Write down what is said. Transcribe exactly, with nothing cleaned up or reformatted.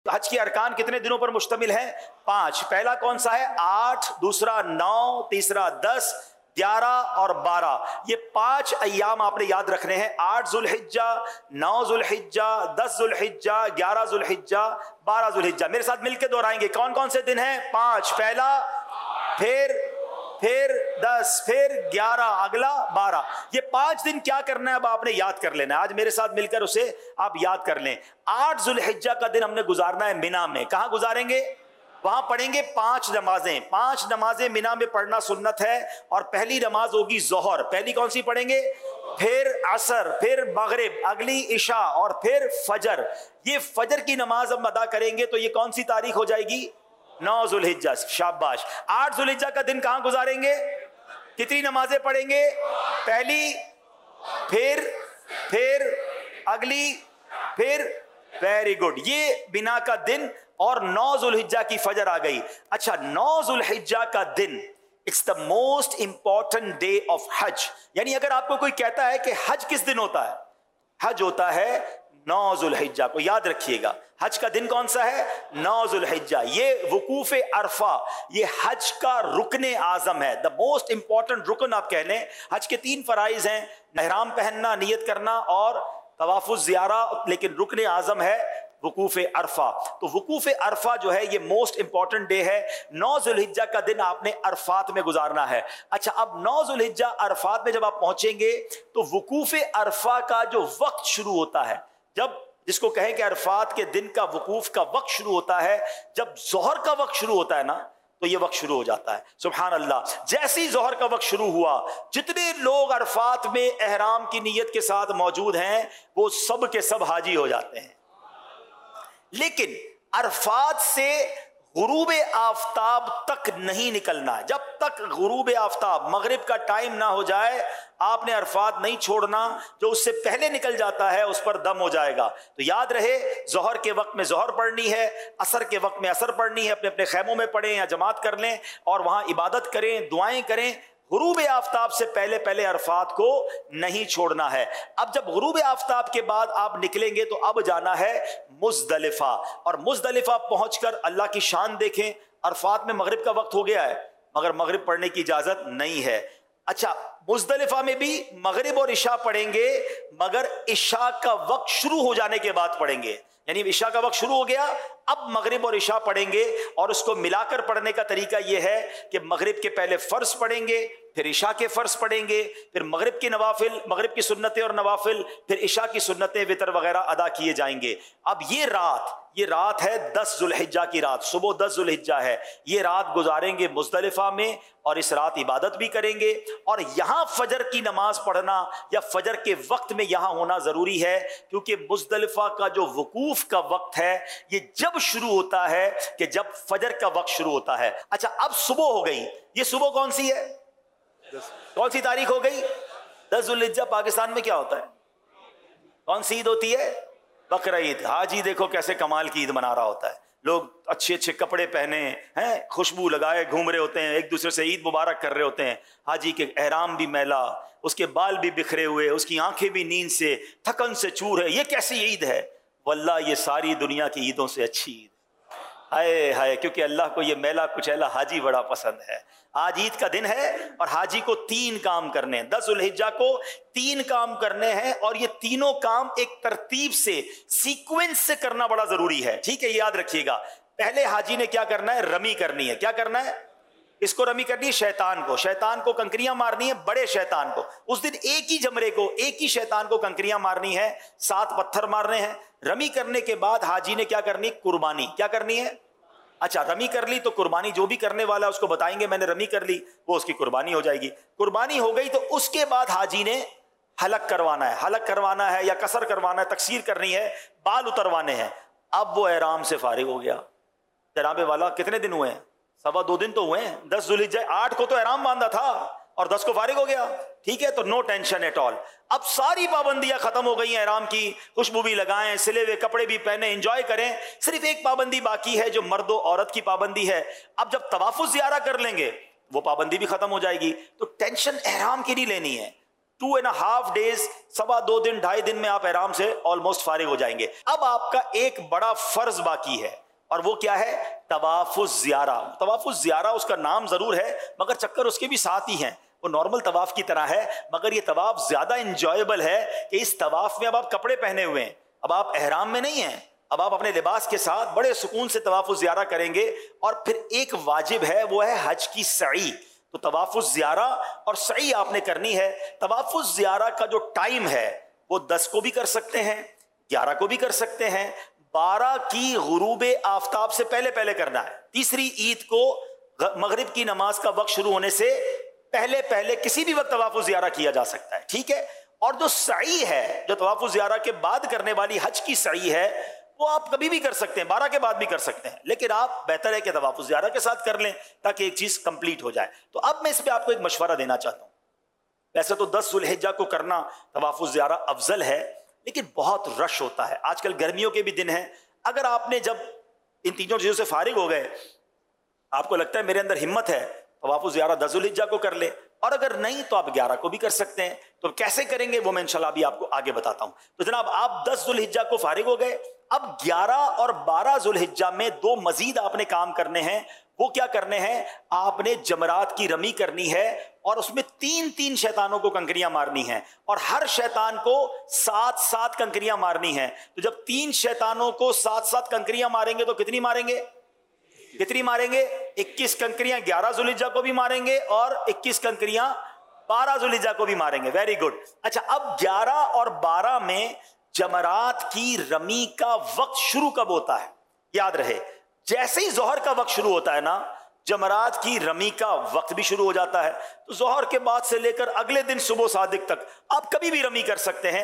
हज के अरकान कितने दिनों पर मुश्तमिल है? पांच। पहला कौन सा है? आठ, दूसरा नौ, तीसरा दस, ग्यारह और बारह। ये पांच अय्याम आपने याद रखने हैं। आठ जुल्हिज्जा, नौ जुल्हिज्जा, दस जुल्हिज्जा, ग्यारह जुल्हिज्जा, बारह जुल्हिज्जा। मेरे साथ मिलकर दोहराएंगे कौन कौन से दिन हैं? पांच। पहला, फिर फिर दस, फिर ग्यारह, अगला बारह। ये पांच दिन क्या करना है अब आपने याद कर लेना है। आज मेरे साथ मिलकर उसे आप याद कर लें। आठ जुल्हिज्जा का दिन हमने गुजारना है मिना में। कहां गुजारेंगे? वहां पढ़ेंगे पांच नमाजें। पांच नमाजें मिना में पढ़ना सुन्नत है। और पहली नमाज होगी जोहर। पहली कौन सी पढ़ेंगे? फिर असर, फिर मगरिब, अगली इशा और फिर फजर। ये फजर की नमाज हम अदा करेंगे तो ये कौन सी तारीख हो जाएगी? नौ जुल्हिज्जा। शाबाश। आठ जुल्हिज्जा का दिन कहां गुजारेंगे? कितनी नमाजें पढ़ेंगे? पहली, फिर फिर अगली, फिर। Very good. ये बिना का दिन और नौ जुल्हिज्जा की फजर आ गई। अच्छा, नौ जुल्हिज्जा का दिन it's the most important day of Hajj. यानी अगर आपको कोई कहता है कि हज किस दिन होता है, हज होता है नौ जुल्हिज्जा को। याद रखिएगा, हज का दिन कौन सा है? नौ जुल्हिज्जा। ये वकूफ अरफा, ये हज का रुकने आजम है, द मोस्ट इंपॉर्टेंट रुकन आप कह लें। हज के तीन फराइज हैं, एहराम पहनना, नियत करना और तवाफुज ज़ियारा, लेकिन रुकने आजम है वकूफ अरफा। तो वकूफ अरफा जो है ये मोस्ट इंपॉर्टेंट डे है। नौ जुल्हिज्जा का दिन आपने अरफात में गुजारना है। अच्छा, अब नौ जुल्हिज्जा अरफात में जब आप पहुंचेंगे तो वकूफ अरफा का जो वक्त शुरू होता है, जब जिसको कहें कि अरफात के दिन का वकूफ का वक्त शुरू होता है, जब जोहर का वक्त शुरू होता है ना, तो ये वक्त शुरू हो जाता है। सुभान अल्लाह। जैसे ही जोहर का वक्त शुरू हुआ, जितने लोग अरफात में एहराम की नीयत के साथ मौजूद हैं वो सब के सब हाजी हो जाते हैं। लेकिन अरफात से गुरूब आफ्ताब तक नहीं निकलना। जब तक गुरूब आफ्ताब, मगरिब का टाइम ना हो जाए, आपने अरफात नहीं छोड़ना। जो उससे पहले निकल जाता है उस पर दम हो जाएगा। तो याद रहे, जोहर के वक्त में जोहर पढ़नी है, असर के वक्त में असर पढ़नी है। अपने अपने खैमों में पढ़ें या जमात कर लें और वहां इबादत करें, दुआएं करें। गुरूब आफ्ताब से पहले पहले अरफात को नहीं छोड़ना है। अब जब गुरूब आफ्ताब के बाद आप निकलेंगे तो अब जाना है मुजदलिफा। और मुजदलिफा पहुंचकर अल्लाह की शान देखें। अरफात में मगरिब का वक्त हो गया है मगर मगरिब पढ़ने की इजाजत नहीं है। अच्छा, मुजदलिफा में भी मगरिब और इशा पढ़ेंगे मगर इशा का वक्त शुरू हो जाने के बाद पढ़ेंगे। यानी इशा का वक्त शुरू हो गया, अब मगरिब और इशा पढ़ेंगे। और उसको मिलाकर पढ़ने का तरीका यह है कि मगरिब के पहले फर्ज पढ़ेंगे, फिर इशा के फर्ज पढ़ेंगे, फिर मगरिब की नवाफिल, मगरिब की सुन्नतें और नवाफिल, फिर इशा की सुन्नतें, वितर वगैरह अदा किए जाएंगे। अब ये रात ये रात है दस जुल्हिज्जा की रात, सुबह दस जुल्हिज्जा है। ये रात गुजारेंगे मुजदलिफा में और इस रात इबादत भी करेंगे। और यहां फजर की नमाज पढ़ना या फजर के वक्त में यहां होना जरूरी है, क्योंकि मुजदलिफा का जो वकूफ का वक्त है ये जब शुरू होता है कि जब फजर का वक्त शुरू होता है। अच्छा, अब सुबह हो गई। ये सुबह कौन सी है? कौन सी तारीख हो गई? दस जुल्हिज्जा। पाकिस्तान में क्या होता है? कौन सी ईद होती है? बकरा ईद। हाजी देखो कैसे कमाल की ईद मना रहा होता है। लोग अच्छे अच्छे कपड़े पहने हैं, खुशबू लगाए घूम रहे होते हैं, एक दूसरे से ईद मुबारक कर रहे होते हैं। हाजी के एहराम भी मैला, उसके बाल भी बिखरे हुए, उसकी आंखें भी नींद से, थकन से चूर है। ये कैसी ईद है? वल्लाह ये सारी दुनिया की ईदों से अच्छी ईद। हाय हाय, क्योंकि अल्लाह को ये मैला कुचैला हाजी बड़ा पसंद है। आज ईद का दिन है और हाजी को तीन काम करने हैं। दस जुल्हिज्जा को तीन काम करने हैं और ये तीनों काम एक तरतीब से, सीक्वेंस से करना बड़ा जरूरी है। ठीक है, याद रखिएगा। पहले हाजी ने क्या करना है? रमी करनी है। क्या करना है? इसको रमी करनी है शैतान को। शैतान को कंकरियां मारनी है, बड़े शैतान को। उस दिन एक ही जमरे को, एक ही शैतान को कंकरियां मारनी है, सात पत्थर मारने हैं। रमी करने के बाद हाजी ने क्या करनी? कुर्बानी। क्या करनी है? अच्छा, रमी कर ली तो कुर्बानी, जो भी करने वाला उसको बताएंगे मैंने रमी कर ली, वो उसकी कुर्बानी हो जाएगी। कुर्बानी हो गई तो उसके बाद हाजी ने हलक करवाना है। हलक करवाना है या कसर करवाना है, तकसीर करनी है, बाल उतरवाने हैं। अब वो एहराम से फारिग हो गया। जनाबे वाला कितने दिन हुए हैं? सवा दो दिन तो हुए हैं। दस जुल्हिज्जा, आठ को तो एहराम बांधा था और दस को फारिग हो गया। ठीक है, तो नो टेंशन एट ऑल। अब सारी पाबंदियां खत्म हो गई हैं एहराम की। खुशबू भी लगाएं, सिले हुए कपड़े भी पहने, एंजॉय करें। सिर्फ एक पाबंदी बाकी है जो मर्दो औरत की पाबंदी है। अब जब तवाफुज ज़ियारा कर लेंगे वो पाबंदी भी खत्म हो जाएगी। तो टेंशन एहराम की नहीं लेनी है। टू एंड हाफ डेज, सवा दो दिन, ढाई दिन में आप आराम से ऑलमोस्ट फारिग हो जाएंगे। अब आपका एक बड़ा फर्ज बाकी है, और वो क्या है? तवाफुज ज़ियारा। तवाफुज ज़ियारा उसका नाम जरूर है, मगर चक्कर उसके भी साथ ही हैं। वो नॉर्मल तवाफ की तरह है, मगर ये तवाफ ज्यादा इंजॉयबल है कि इस तवाफ में अब आप कपड़े पहने हुए हैं, अब आप एहराम में नहीं हैं, अब आप अपने लिबास के साथ बड़े सुकून से तवाफुज ज़ियारा करेंगे। और फिर एक वाजिब है, वो है हज की सई। तो तवाफुज ज़ियारा और सई आपने करनी है। तवाफुज ज़ियारा का जो टाइम है वो दस को भी कर सकते हैं, ग्यारह को भी कर सकते हैं, बारह की गुरूब आफ्ताब से पहले पहले करना है। तीसरी ईद को मगरिब की नमाज का वक्त शुरू होने से पहले पहले किसी भी वक्त तवाफुज ज़ियारा किया जा सकता है, ठीक है। और जो सई है, जो तवाफुज ज़ियारा के बाद करने वाली हज की सई है, वो आप कभी भी कर सकते हैं, बारह के बाद भी कर सकते हैं, लेकिन आप बेहतर है कि तवाफुज ज़ियारा के साथ कर लें ताकि एक चीज कंप्लीट हो जाए। तो अब मैं इस पे आपको एक मशवरा देना चाहता हूं। वैसे तो दस ज़ुल्हिज्जा को करना तवाफुज ज़ियारा अफजल है, लेकिन बहुत रश होता है। आजकल गर्मियों के भी दिन हैं। अगर आपने जब इन तीनों चीजों से फारिग हो गए, आपको लगता है मेरे अंदर हिम्मत है, तवाफुज ज़ियारा दस ज़ुल्हिज्जा को कर ले, और अगर नहीं तो आप ग्यारह को भी कर सकते हैं। तो कैसे करेंगे वो मैं इंशाल्लाह अभी आपको आगे बताता हूं। तो जनाब, आप दस ज़ुल्हिज्जा को फारिग हो गए। अब ग्यारह और बारह ज़ुल्हिज्जा में दो मजीद आपने काम करने हैं। वो क्या करने हैं? आपने जमरात की रमी करनी है, और उसमें तीन तीन शैतानों को कंकरियां मारनी हैं, और हर शैतान को सात सात कंकरियां मारनी हैं। तो जब तीन शैतानों को सात सात कंकरियां मारेंगे तो कितनी मारेंगे? कितनी मारेंगे? इक्कीस कंकरियां ग्यारह ज़ुल्हिज्जा को भी मारेंगे, और इक्कीस कंकरियां बारह ज़ुल्हिज्जा को भी मारेंगे। Very good. अच्छा, अब ग्यारह और बारह में जमरात की रमी का वक्त शुरू कब होता है? याद रहे, जैसे ही जोहर का वक्त शुरू होता है ना, जमरात की रमी का वक्त भी शुरू हो जाता है। तो जोहर के बाद से लेकर अगले दिन सुबह सादिक तक आप कभी भी रमी कर सकते हैं।